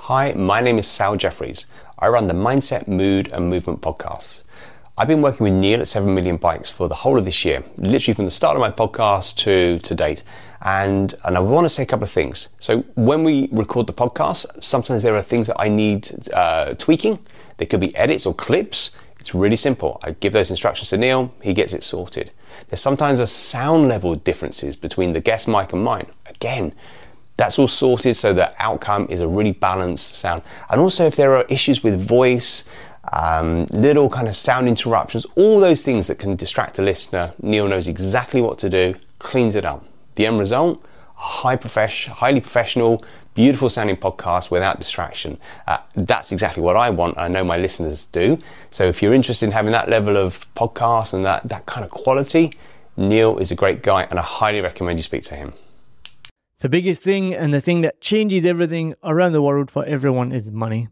Hi, my name is Sal Jeffries. I run the Mindset, Mood and Movement podcasts. I've been working with Neil at 7 Million Bikes for the whole of this year, literally from the start of my podcast to date. And I want to say a couple of things. So when we record the podcast, sometimes there are things that I need tweaking. There could be edits or clips. It's really simple. I give those instructions to Neil, he gets it sorted. There's sometimes a sound level differences between the guest mic and mine. Again, that's all sorted so the outcome is a really balanced sound. And also if there are issues with voice, little kind of sound interruptions, all those things that can distract a listener, Neil knows exactly what to do, cleans it up. The end result, highly professional, beautiful sounding podcast without distraction. That's exactly what I want. I know my listeners do. So if you're interested in having that level of podcast and that kind of quality, Neil is a great guy and I highly recommend you speak to him. The biggest thing and the thing that changes everything around the world for everyone is money.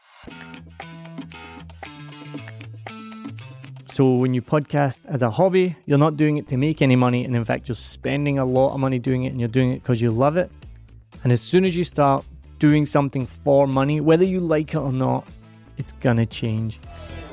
So when you podcast as a hobby, you're not doing it to make any money. And in fact, you're spending a lot of money doing it and you're doing it because you love it. And as soon as you start doing something for money, whether you like it or not, it's gonna change.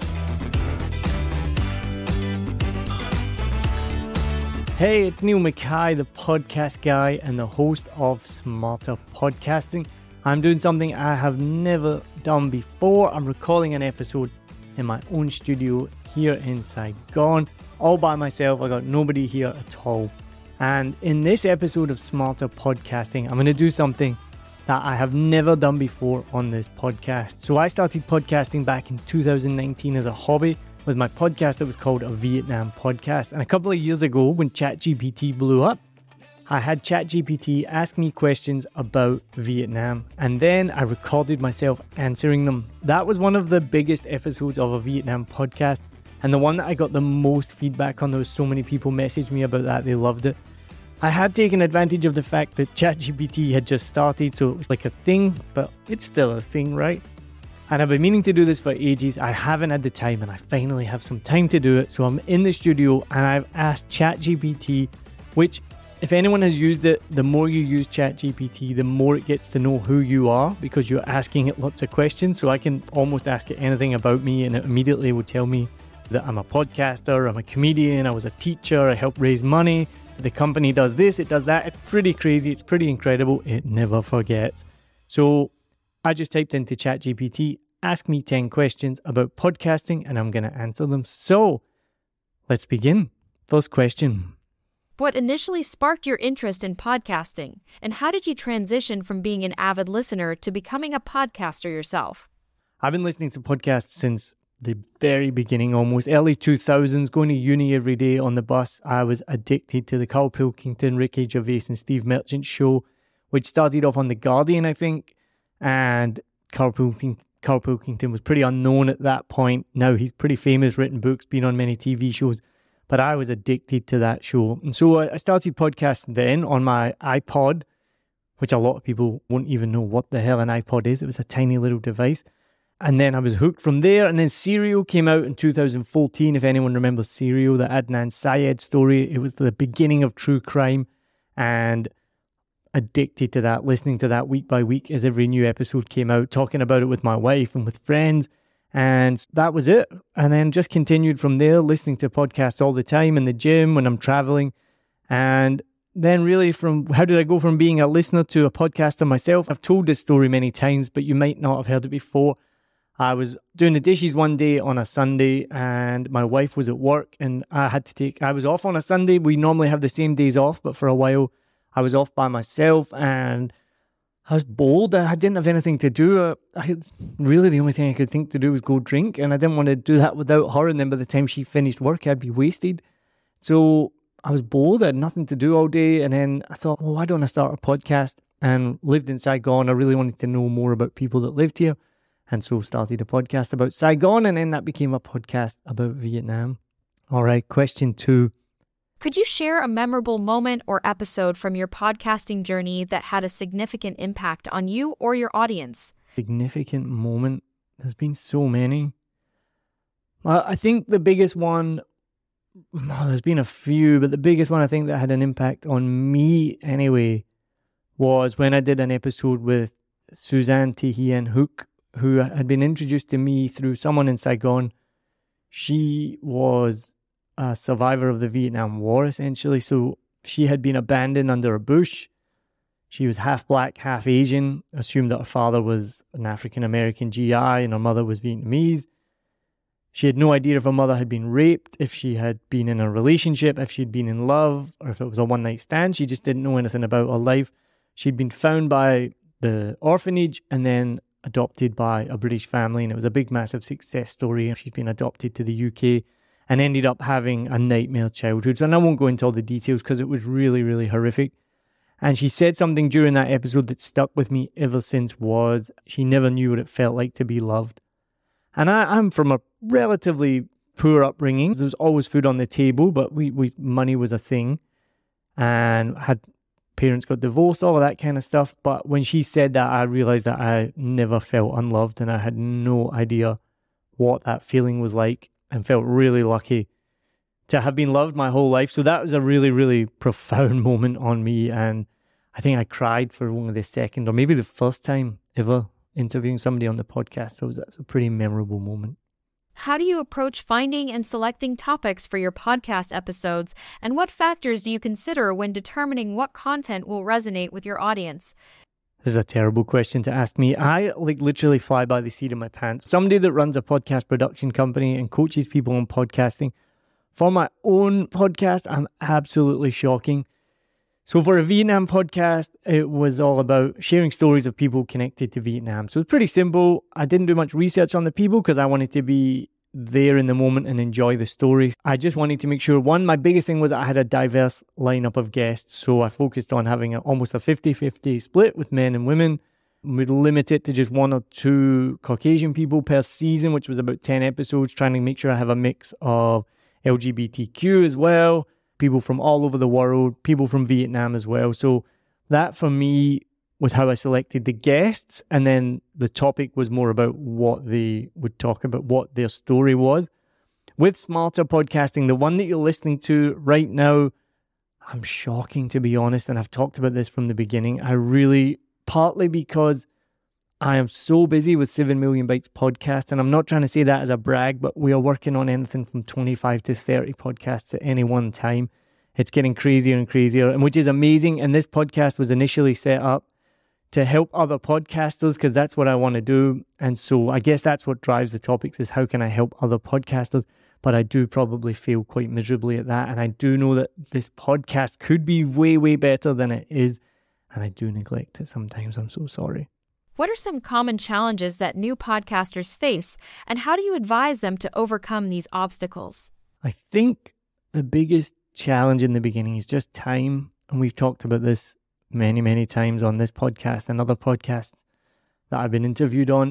Hey, it's Neil Mackay, the podcast guy and the host of Smarter Podcasting. I'm doing something I have never done before. I'm recording an episode in my own studio here in Saigon, all by myself. I got nobody here at all. And in this episode of Smarter Podcasting, I'm going to do something that I have never done before on this podcast. So I started podcasting back in 2019 as a hobby with my podcast that was called A Vietnam Podcast. And a couple of years ago, when ChatGPT blew up, I had ChatGPT ask me questions about Vietnam. And then I recorded myself answering them. That was one of the biggest episodes of A Vietnam Podcast. And the one that I got the most feedback on. There was so many people messaged me about that. They loved it. I had taken advantage of the fact that ChatGPT had just started. So it was like a thing, but it's still a thing, right? And I've been meaning to do this for ages. I haven't had the time and I finally have some time to do it. So I'm in the studio and I've asked ChatGPT, which if anyone has used it, the more you use ChatGPT, the more it gets to know who you are because you're asking it lots of questions. So I can almost ask it anything about me and it immediately will tell me that I'm a podcaster, I'm a comedian, I was a teacher, I help raise money, the company does this, it does that. It's pretty crazy, it's pretty incredible, it never forgets. So I just typed into ChatGPT, ask me 10 questions about podcasting and I'm going to answer them. So let's begin. First question. What initially sparked your interest in podcasting, and how did you transition from being an avid listener to becoming a podcaster yourself? I've been listening to podcasts since the very beginning, almost early 2000s, going to uni every day on the bus. I was addicted to the Carl Pilkington, Ricky Gervais and Steve Merchant show, which started off on The Guardian, I think. And Carl Pilkington was pretty unknown at that point. Now he's pretty famous, written books, been on many TV shows. But I was addicted to that show. And so I started podcasting then on my iPod, which a lot of people won't even know what the hell an iPod is. It was a tiny little device. And then I was hooked from there. And then Serial came out in 2014. If anyone remembers Serial, the Adnan Syed story, it was the beginning of true crime. And addicted to that, listening to that week by week as every new episode came out, talking about it with my wife and with friends. And that was it. And then just continued from there, listening to podcasts all the time in the gym, when I'm traveling. And then really how did I go from being a listener to a podcaster myself? I've told this story many times, but you might not have heard it before. I was doing the dishes one day on a Sunday and my wife was at work and I was off on a Sunday. We normally have the same days off, but for a while I was off by myself and I was bored. I didn't have anything to do. Really the only thing I could think to do was go drink, and I didn't want to do that without her. And then by the time she finished work, I'd be wasted. So I was bored. I had nothing to do all day. And then I thought, well, why don't I start a podcast? And lived in Saigon. I really wanted to know more about people that lived here. And so started a podcast about Saigon. And then that became a podcast about Vietnam. All right, question 2. Could you share a memorable moment or episode from your podcasting journey that had a significant impact on you or your audience? Significant moment? There's been so many. I think the biggest one, there's been a few, but the biggest one I think that had an impact on me anyway was when I did an episode with Suzanne Thi Hien Hook, who had been introduced to me through someone in Saigon. She was a survivor of the Vietnam War, essentially. So she had been abandoned under a bush. She was half black, half Asian, assumed that her father was an African-American GI and her mother was Vietnamese. She had no idea if her mother had been raped, if she had been in a relationship, if she'd been in love, or if it was a one-night stand. She just didn't know anything about her life. She'd been found by the orphanage and then adopted by a British family, and it was a big, massive success story. She'd been adopted to the UK and ended up having a nightmare childhood. And I won't go into all the details because it was really, really horrific. And she said something during that episode that stuck with me ever since, was she never knew what it felt like to be loved. And I'm from a relatively poor upbringing. There was always food on the table, but money was a thing. And had parents got divorced, all of that kind of stuff. But when she said that, I realized that I never felt unloved and I had no idea what that feeling was like, and felt really lucky to have been loved my whole life. So that was a really, really profound moment on me. And I think I cried for only the second or maybe the first time ever interviewing somebody on the podcast. So that's a pretty memorable moment. How do you approach finding and selecting topics for your podcast episodes? And what factors do you consider when determining what content will resonate with your audience? This is a terrible question to ask me. I literally fly by the seat of my pants. Somebody that runs a podcast production company and coaches people on podcasting. For my own podcast, I'm absolutely shocking. So for a Vietnam podcast, it was all about sharing stories of people connected to Vietnam. So it's pretty simple. I didn't do much research on the people because I wanted to be there in the moment and enjoy the stories. I just wanted to make sure, one, my biggest thing was that I had a diverse lineup of guests. So I focused on having almost a 50-50 split with men and women. We'd limit it to just 1 or 2 Caucasian people per season, which was about 10 episodes, trying to make sure I have a mix of LGBTQ as well, people from all over the world, people from Vietnam as well. So that for me was how I selected the guests. And then the topic was more about what they would talk about, what their story was. With Smarter Podcasting, the one that you're listening to right now, I'm shocking to be honest. And I've talked about this from the beginning. Partly because I am so busy with 7 Million Bikes podcast, and I'm not trying to say that as a brag, but we are working on anything from 25 to 30 podcasts at any one time. It's getting crazier and crazier, and which is amazing. And this podcast was initially set up to help other podcasters because that's what I want to do. And so I guess that's what drives the topics, is how can I help other podcasters? But I do probably fail quite miserably at that. And I do know that this podcast could be way, way better than it is. And I do neglect it sometimes. I'm so sorry. What are some common challenges that new podcasters face, and how do you advise them to overcome these obstacles? I think the biggest challenge in the beginning is just time. And we've talked about this many, many times on this podcast and other podcasts that I've been interviewed on.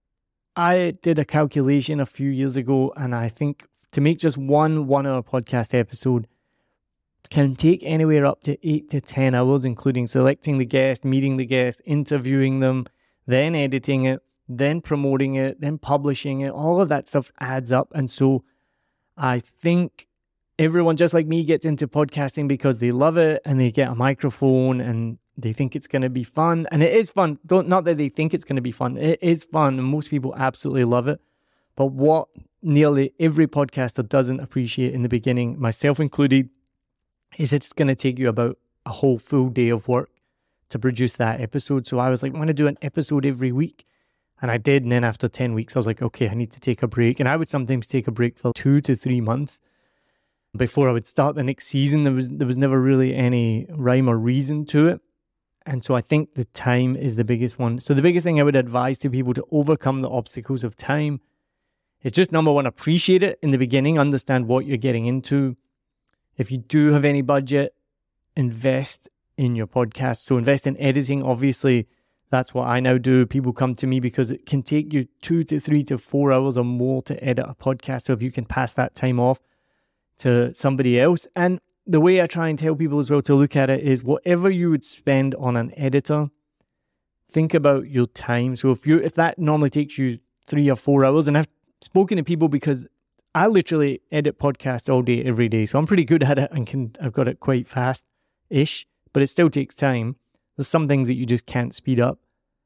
I did a calculation a few years ago, and I think to make just one 1-hour podcast episode can take anywhere up to 8 to 10 hours, including selecting the guest, meeting the guest, interviewing them, then editing it, then promoting it, then publishing it. All of that stuff adds up. And so I think everyone, just like me, gets into podcasting because they love it and they get a microphone and they think it's going to be fun. And it is fun. Not that they think it's going to be fun. It is fun and most people absolutely love it. But what nearly every podcaster doesn't appreciate in the beginning, myself included, is it's going to take you about a whole full day of work to produce that episode. So I was like, I'm going to do an episode every week. And I did. And then after 10 weeks, I was like, okay, I need to take a break. And I would sometimes take a break for 2 to 3 months before I would start the next season. There was never really any rhyme or reason to it. And so I think the time is the biggest one. So the biggest thing I would advise to people to overcome the obstacles of time is just, number one, appreciate it in the beginning, understand what you're getting into. If you do have any budget, invest in your podcast. So invest in editing. Obviously, that's what I now do. People come to me because it can take you 2 to 3 to 4 hours or more to edit a podcast. So if you can pass that time off to somebody else. And the way I try and tell people as well to look at it is, whatever you would spend on an editor, think about your time. So if that normally takes you 3 or 4 hours, and I've spoken to people because I literally edit podcasts all day, every day. So I'm pretty good at it and I've got it quite fast-ish, but it still takes time. There's some things that you just can't speed up.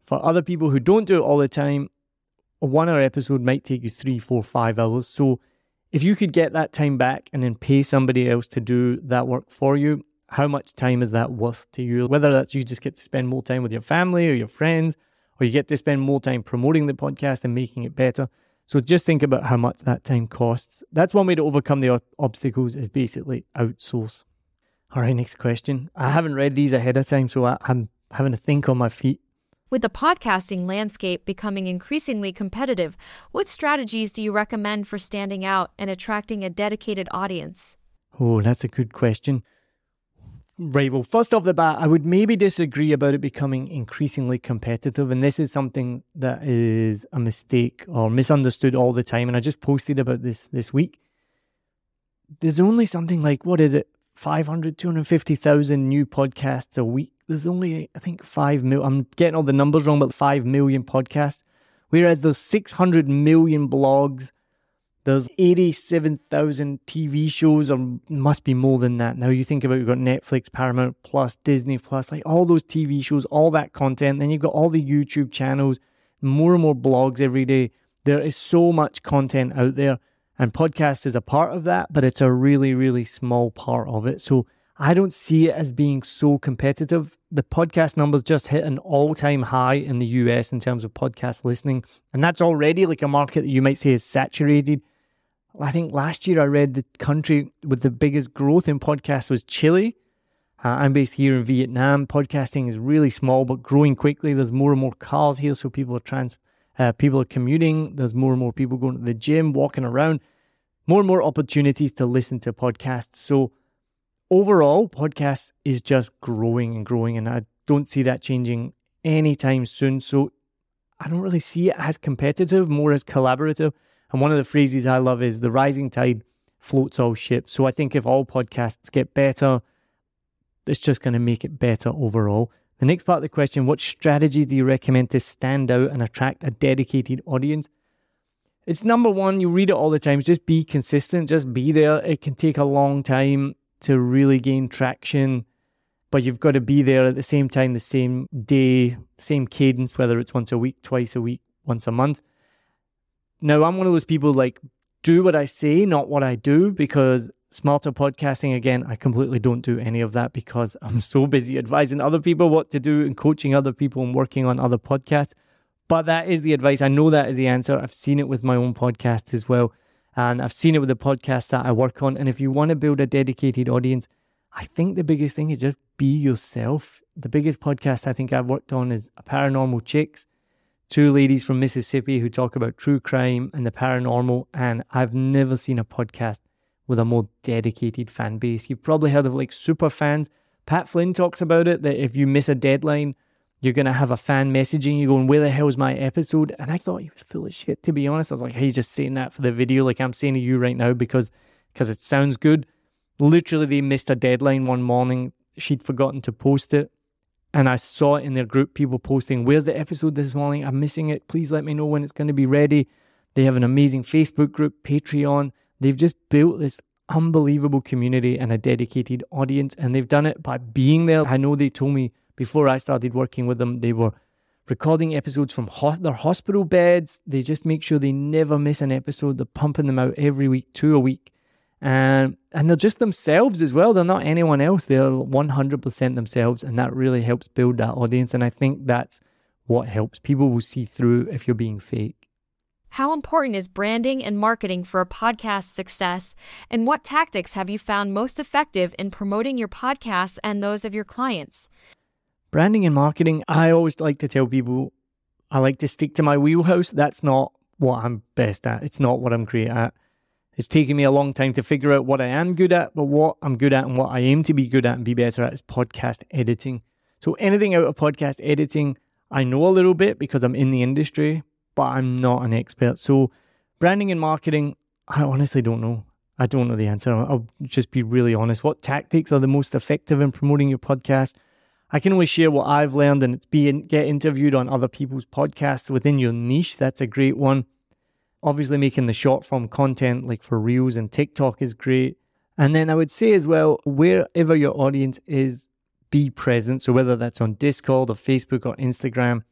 For other people who don't do it all the time, a 1 hour episode might take you 3, 4, 5 hours. So if you could get that time back and then pay somebody else to do that work for you, how much time is that worth to you? Whether that's you just get to spend more time with your family or your friends, or you get to spend more time promoting the podcast and making it better. So just think about how much that time costs. That's one way to overcome the obstacles, is basically outsource. All right, next question. I haven't read these ahead of time, so I'm having to think on my feet. With the podcasting landscape becoming increasingly competitive, what strategies do you recommend for standing out and attracting a dedicated audience? Oh, that's a good question. Right, well, first off the bat, I would maybe disagree about it becoming increasingly competitive, and this is something that is a mistake or misunderstood all the time, and I just posted about this week. There's only something like, 250,000 new podcasts a week. There's only, I think, 5 million, I'm getting all the numbers wrong, but 5 million podcasts, whereas there's 600 million blogs. There's 87,000 TV shows, or must be more than that. Now you think about, you've got Netflix, Paramount Plus, Disney Plus, like all those TV shows, all that content. Then you've got all the YouTube channels, more and more blogs every day. There is so much content out there, and podcast is a part of that, but it's a really, really small part of it. So I don't see it as being so competitive. The podcast numbers just hit an all-time high in the US in terms of podcast listening, and that's already like a market that you might say is saturated. I think last year I read the country with the biggest growth in podcasts was Chile. I'm based here in Vietnam. Podcasting is really small but growing quickly. There's more and more cars here, so people are commuting. There's more and more people going to the gym, walking around. More and more opportunities to listen to podcasts. So overall, podcast is just growing and growing, and I don't see that changing anytime soon. So I don't really see it as competitive, more as collaborative. And one of the phrases I love is the rising tide floats all ships. So I think if all podcasts get better, it's just going to make it better overall. The next part of the question, what strategies do you recommend to stand out and attract a dedicated audience? It's number one, you read it all the time, just be consistent, just be there. It can take a long time to really gain traction, but you've got to be there at the same time, the same day, same cadence, whether it's once a week, twice a week, once a month. Now, I'm one of those people like, do what I say, not what I do, because smarter podcasting, again, I completely don't do any of that because I'm so busy advising other people what to do and coaching other people and working on other podcasts. But that is the advice. I know that is the answer. I've seen it with my own podcast as well. And I've seen it with the podcast that I work on. And if you want to build a dedicated audience, I think the biggest thing is just be yourself. The biggest podcast I think I've worked on is Paranormal Chicks. 2 ladies from Mississippi who talk about true crime and the paranormal. And I've never seen a podcast with a more dedicated fan base. You've probably heard of like super fans. Pat Flynn talks about it, that if you miss a deadline, you're going to have a fan messaging you going, where the hell's my episode? And I thought he was full of shit, to be honest. I was like, hey, he's just saying that for the video, like I'm saying to you right now because it sounds good. Literally, they missed a deadline one morning. She'd forgotten to post it. And I saw it in their group, people posting, where's the episode this morning? I'm missing it. Please let me know when it's going to be ready. They have an amazing Facebook group, Patreon. They've just built this unbelievable community and a dedicated audience. And they've done it by being there. I know they told me before I started working with them, they were recording episodes from their hospital beds. They just make sure they never miss an episode. They're pumping them out every week, 2 a week. And they're just themselves as well. They're not anyone else. They're 100% themselves. And that really helps build that audience. And I think that's what helps. People will see through if you're being fake. How important is branding and marketing for a podcast success? And what tactics have you found most effective in promoting your podcasts and those of your clients? Branding and marketing, I always like to tell people, I like to stick to my wheelhouse. That's not what I'm best at. It's not what I'm great at. It's taken me a long time to figure out what I am good at, but what I'm good at and what I aim to be good at and be better at is podcast editing. So anything out of podcast editing, I know a little bit because I'm in the industry, but I'm not an expert. So branding and marketing, I honestly don't know. I don't know the answer. I'll just be really honest. What tactics are the most effective in promoting your podcast? I can only share what I've learned, and it's get interviewed on other people's podcasts within your niche. That's a great one. Obviously, making the short form content like for Reels and TikTok is great. And then I would say as well, wherever your audience is, be present. So whether that's on Discord or Facebook or Instagram,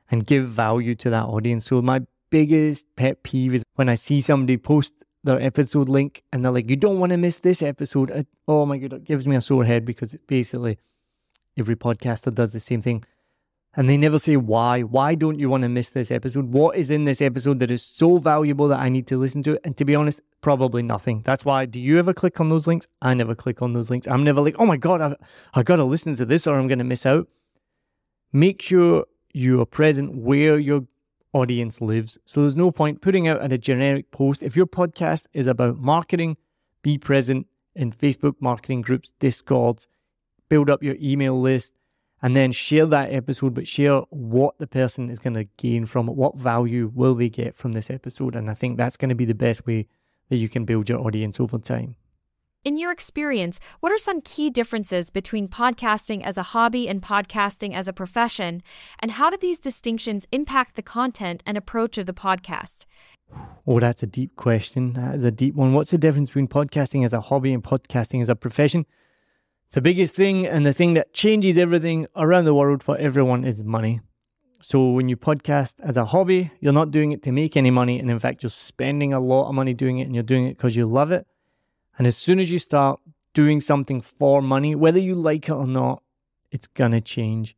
and give value to that audience. So my biggest pet peeve is when I see somebody post their episode link and they're like, you don't want to miss this episode. Oh my God, it gives me a sore head because it's basically every podcaster does the same thing. And they never say why. Why don't you want to miss this episode? What is in this episode that is so valuable that I need to listen to it? And to be honest, probably nothing. That's why, do you ever click on those links? I never click on those links. I'm never like, oh my God, I got to listen to this or I'm going to miss out. Make sure you are present where your audience lives. So there's no point putting out a generic post. If your podcast is about marketing, be present in Facebook marketing groups, Discords, build up your email list, and then share that episode, but share what the person is going to gain from it. What value will they get from this episode? And I think that's going to be the best way that you can build your audience over time. In your experience, what are some key differences between podcasting as a hobby and podcasting as a profession? And how do these distinctions impact the content and approach of the podcast? Oh, that's a deep question. That is a deep one. What's the difference between podcasting as a hobby and podcasting as a profession? The biggest thing and the thing that changes everything around the world for everyone is money. So when you podcast as a hobby, you're not doing it to make any money. And in fact, you're spending a lot of money doing it and you're doing it because you love it. And as soon as you start doing something for money, whether you like it or not, it's going to change.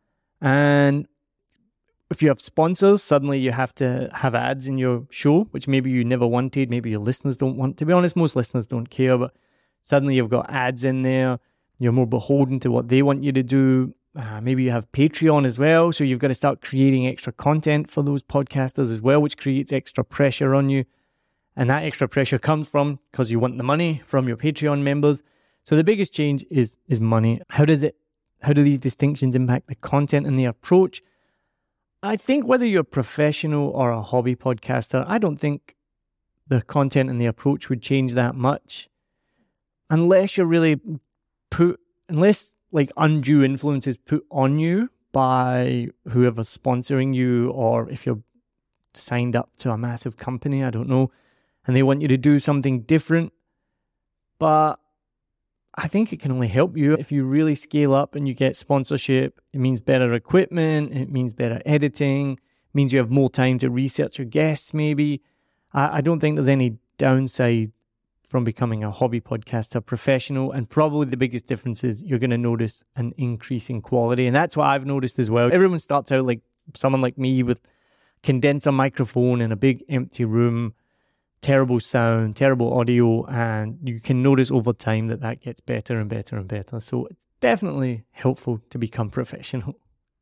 And if you have sponsors, suddenly you have to have ads in your show, which maybe you never wanted. Maybe your listeners don't want. To be honest, most listeners don't care. But suddenly you've got ads in there. You're more beholden to what they want you to do. Maybe you have Patreon as well. So you've got to start creating extra content for those podcasters as well, which creates extra pressure on you. And that extra pressure comes from because you want the money from your Patreon members. So the biggest change is money. How do these distinctions impact the content and the approach? I think whether you're a professional or a hobby podcaster, I don't think the content and the approach would change that much. Unless you're really unless like undue influence is put on you by whoever's sponsoring you, or if you're signed up to a massive company, I don't know, and they want you to do something different. But I think it can only help you if you really scale up and you get sponsorship. It means better equipment, it means better editing, it means you have more time to research your guests maybe. I don't think there's any downside from becoming a hobby podcaster professional. And probably the biggest difference is you're going to notice an increase in quality. And that's what I've noticed as well. Everyone starts out like someone like me with condenser microphone in a big empty room, terrible sound, terrible audio. And you can notice over time that gets better and better and better. So it's definitely helpful to become professional.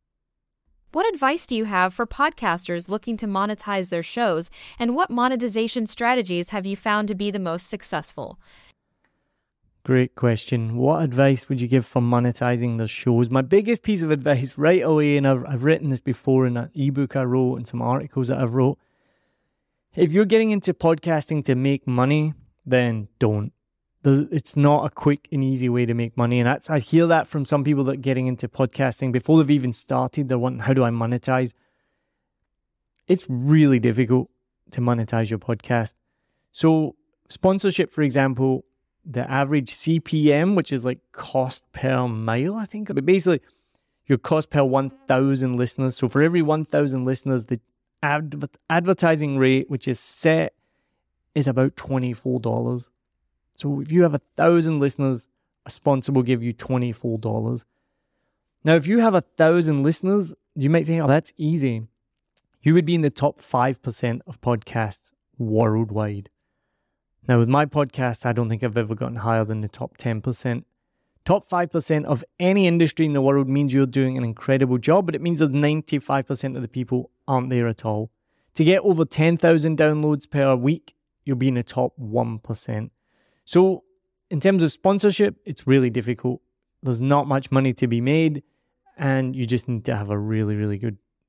What advice do you have for podcasters looking to monetize their shows, and what monetization strategies have you found to be the most successful? Great question. What advice would you give for monetizing their shows? My biggest piece of advice right away, and I've written this before in an ebook I wrote and some articles that I've wrote. If you're getting into podcasting to make money, then don't. It's not a quick and easy way to make money. And I hear that from some people that are getting into podcasting before they've even started. They're wanting, how do I monetize? It's really difficult to monetize your podcast. So sponsorship, for example, the average CPM, which is like cost per mile, I think. But basically, your cost per 1,000 listeners. So for every 1,000 listeners, the advertising rate, which is set, is about $24. So if you have 1,000 listeners, a sponsor will give you $24. Now, if you have 1,000 listeners, you might think, oh, that's easy. You would be in the top 5% of podcasts worldwide. Now, with my podcast, I don't think I've ever gotten higher than the top 10%. Top 5% of any industry in the world means you're doing an incredible job, but it means that 95% of the people aren't there at all. To get over 10,000 downloads per week, you'll be in the top 1%. So in terms of sponsorship, it's really difficult. There's not much money to be made, and you just need to have a really, really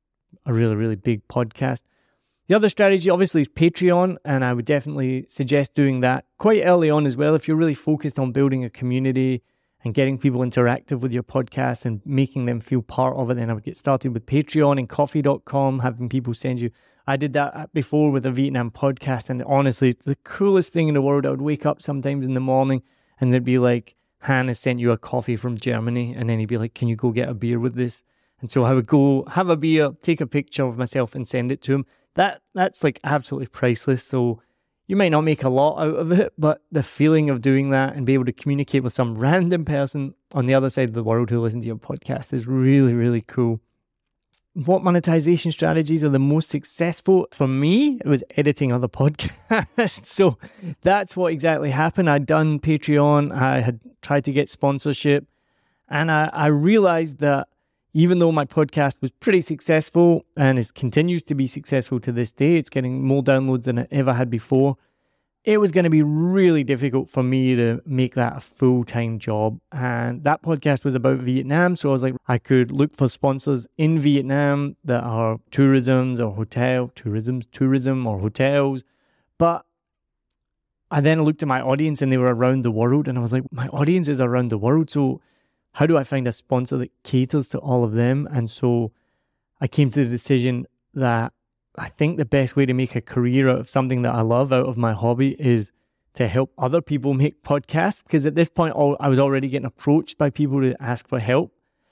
big podcast. The other strategy, obviously, is Patreon, and I would definitely suggest doing that quite early on as well. If you're really focused on building a community and getting people interactive with your podcast and making them feel part of it, then I would get started with Patreon and Ko-fi.com, having people send you. I did that before with a Vietnam podcast, and honestly, it's the coolest thing in the world. I would wake up sometimes in the morning and they'd be like, Han has sent you a coffee from Germany, and then he'd be like, can you go get a beer with this? And so I would go have a beer, take a picture of myself and send it to him. That's like absolutely priceless. So you might not make a lot out of it, but the feeling of doing that and be able to communicate with some random person on the other side of the world who listens to your podcast is really, really cool. What monetization strategies are the most successful? For me, it was editing other podcasts. So that's what exactly happened. I'd done Patreon. I had tried to get sponsorship. And I realized that even though my podcast was pretty successful and it continues to be successful to this day, it's getting more downloads than it ever had before, it was going to be really difficult for me to make that a full-time job. And that podcast was about Vietnam. So I was like, I could look for sponsors in Vietnam that are tourism or hotels. But I then looked at my audience and they were around the world. And I was like, my audience is around the world. So how do I find a sponsor that caters to all of them? And so I came to the decision that I think the best way to make a career out of something that I love, out of my hobby, is to help other people make podcasts. Because at this point, I was already getting approached by people to ask for help.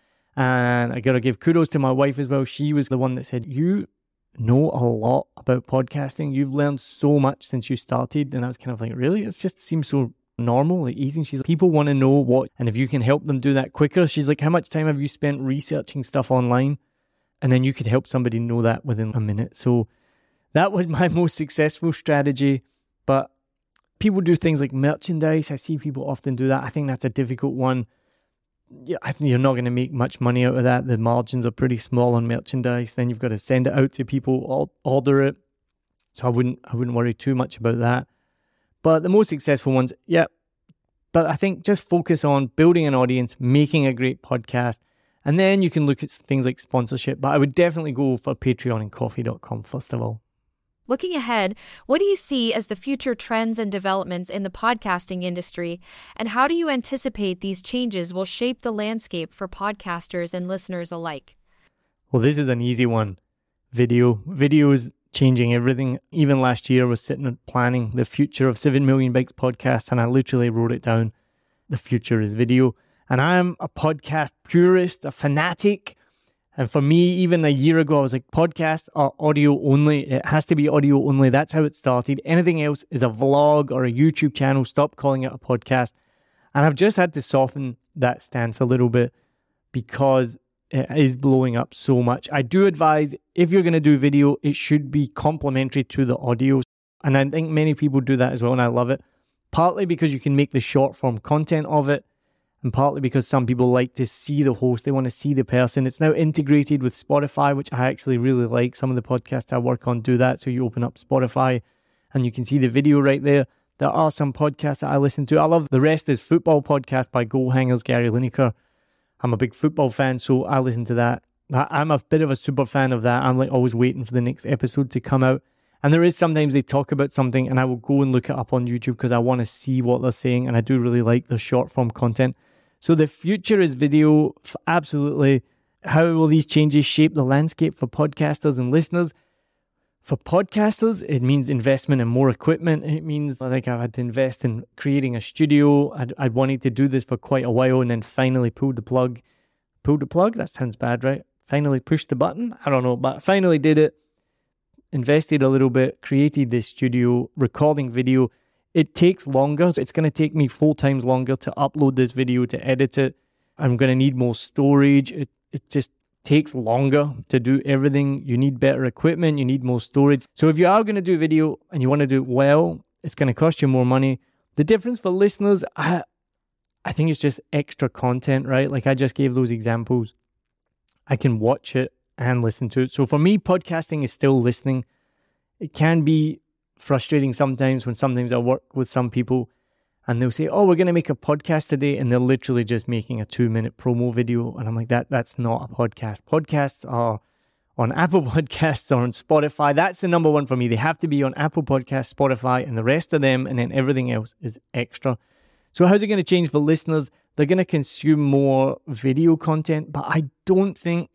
And I got to give kudos to my wife as well. She was the one that said, you know a lot about podcasting. You've learned so much since you started. And I was kind of like, really? It just seems so normal, like easy. And she's like, people want to know what, and if you can help them do that quicker. She's like, how much time have you spent researching stuff online? And then you could help somebody know that within a minute. So that was my most successful strategy. But people do things like merchandise. I see people often do that. I think that's a difficult one. Yeah, you're not going to make much money out of that. The margins are pretty small on merchandise. Then you've got to send it out to people, order it. So I wouldn't worry too much about that. But the most successful ones, yeah. But I think just focus on building an audience, making a great podcast, and then you can look at things like sponsorship. But I would definitely go for Patreon and Ko-fi.com first of all. Looking ahead, what do you see as the future trends and developments in the podcasting industry, and how do you anticipate these changes will shape the landscape for podcasters and listeners alike? Well, this is an easy one. Video is changing everything. Even last year I was sitting and planning the future of 7 Million Bikes podcast, and I literally wrote it down. The future is video. And I'm a podcast purist, a fanatic. And for me, even a year ago, I was like, podcasts are audio only. It has to be audio only. That's how it started. Anything else is a vlog or a YouTube channel. Stop calling it a podcast. And I've just had to soften that stance a little bit because it is blowing up so much. I do advise, if you're going to do video, it should be complementary to the audio. And I think many people do that as well, and I love it. Partly because you can make the short form content of it, and partly because some people like to see the host. They want to see the person. It's now integrated with Spotify, which I actually really like. Some of the podcasts I work on do that. So you open up Spotify and you can see the video right there. There are some podcasts that I listen to. I love The Rest is Football podcast by Goal Hangers, Gary Lineker. I'm a big football fan, so I listen to that. I'm a bit of a super fan of that. I'm like always waiting for the next episode to come out. And there is sometimes they talk about something and I will go and look it up on YouTube because I want to see what they're saying. And I do really like the short form content. So the future is video, absolutely. How will these changes shape the landscape for podcasters and listeners? For podcasters, it means investment in more equipment. It means I think I've had to invest in creating a studio. I'd wanted to do this for quite a while and then finally pulled the plug. Pulled the plug? That sounds bad, right? Finally pushed the button? I don't know, but finally did it. Invested a little bit, created this studio, recording video. It takes longer. It's going to take me 4 times longer to upload this video, to edit it. I'm going to need more storage. It just takes longer to do everything. You need better equipment. You need more storage. So if you are going to do video and you want to do it well, it's going to cost you more money. The difference for listeners, I think it's just extra content, right? Like I just gave those examples. I can watch it and listen to it. So for me, podcasting is still listening. It can be frustrating sometimes when sometimes I work with some people and they'll say, oh, we're going to make a podcast today. And they're literally just making a 2-minute promo video. And I'm like, that's not a podcast. Podcasts are on Apple Podcasts or on Spotify. That's the number one for me. They have to be on Apple Podcasts, Spotify, and the rest of them. And then everything else is extra. So how's it going to change for listeners? They're going to consume more video content, but I don't think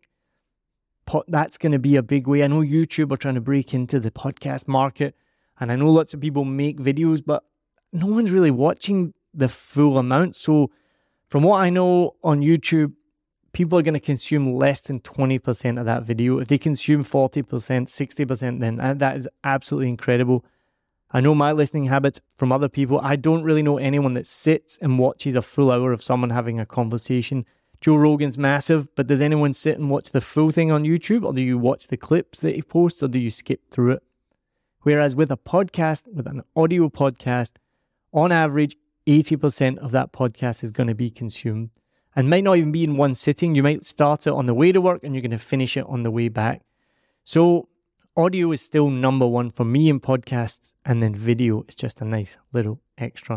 that's going to be a big way. I know YouTube are trying to break into the podcast market. And I know lots of people make videos, but no one's really watching the full amount. So from what I know on YouTube, people are going to consume less than 20% of that video. If they consume 40%, 60%, then that is absolutely incredible. I know my listening habits from other people. I don't really know anyone that sits and watches a full hour of someone having a conversation. Joe Rogan's massive, but does anyone sit and watch the full thing on YouTube? Or do you watch the clips that he posts, or do you skip through it? Whereas with a podcast, with an audio podcast, on average, 80% of that podcast is going to be consumed. And might not even be in one sitting. You might start it on the way to work and you're going to finish it on the way back. So audio is still number one for me in podcasts, and then video is just a nice little extra.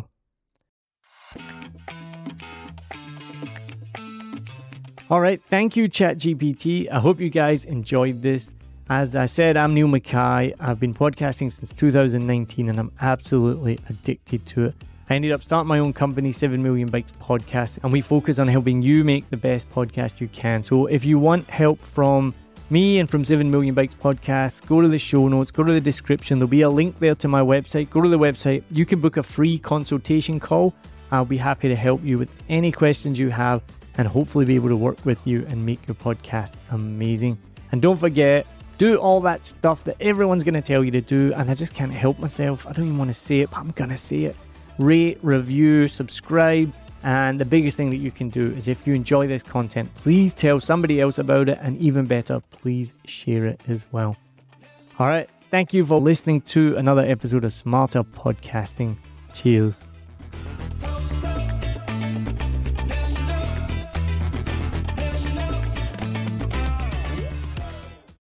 All right, thank you, ChatGPT. I hope you guys enjoyed this. As I said, I'm Neil Mackay. I've been podcasting since 2019 and I'm absolutely addicted to it. I ended up starting my own company, 7 Million Bikes Podcast, and we focus on helping you make the best podcast you can. So if you want help from me and from 7 Million Bikes Podcast, go to the show notes, go to the description. There'll be a link there to my website. Go to the website. You can book a free consultation call. I'll be happy to help you with any questions you have and hopefully be able to work with you and make your podcast amazing. And don't forget, do all that stuff that everyone's going to tell you to do, and I just can't help myself. I don't even want to say it, but I'm going to say it. Rate, review, subscribe, and the biggest thing that you can do is if you enjoy this content, please tell somebody else about it, and even better, please share it as well. All right, thank you for listening to another episode of Smarter Podcasting. Cheers.